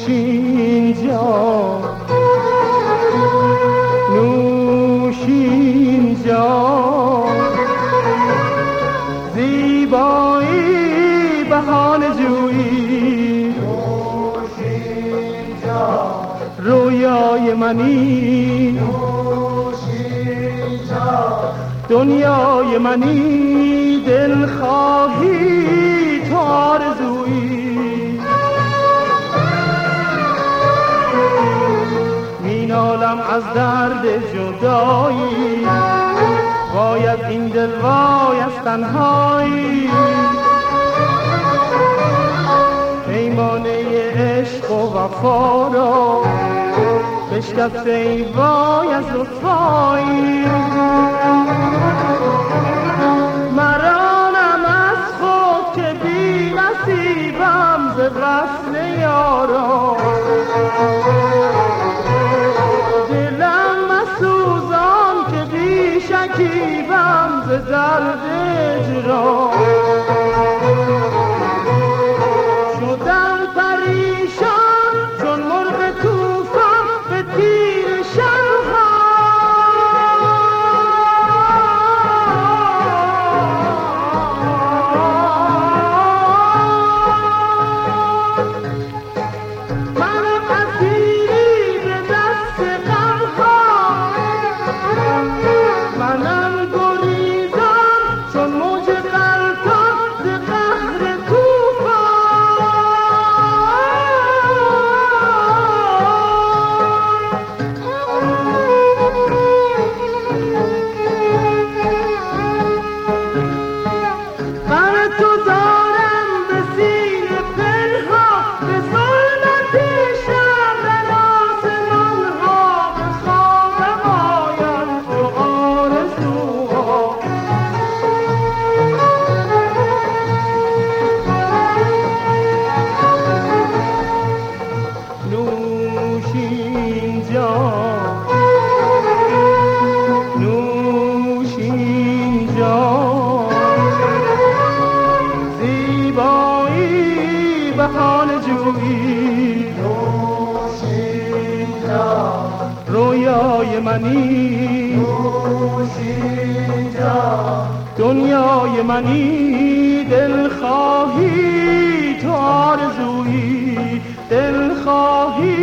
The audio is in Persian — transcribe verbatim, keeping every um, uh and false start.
نوشین جان نوشین جان زیبایی بهانه جویی نوشین جان رویای منی نوشین جان دنیای منی دل خواهی تو آرزویی مینالم از درد جدایی وای از این دل وای از تنهایی پیمانه عشق و وفا را بشکسته ای وای از لطفایی مرانم از خود که بی نصیبم ز وصل یارا دلم مسوزان که بی شکیبم ز درد اجرا شدم پریشان چون مرغ طوفان به تیر شبها منم اسیری به دست غمها منم گریزان چون موج غلطان ز قهر بر تو دارم به سینه پنهان به ظلمت شب در آسمانها به خوابم آید تو آرزوها نوشین جان نوشین جان زیبایی بهانه جویی نوشین جان رویای منی نوشین جان دنیای منی دل خواهی تو آرزویی دل خواهی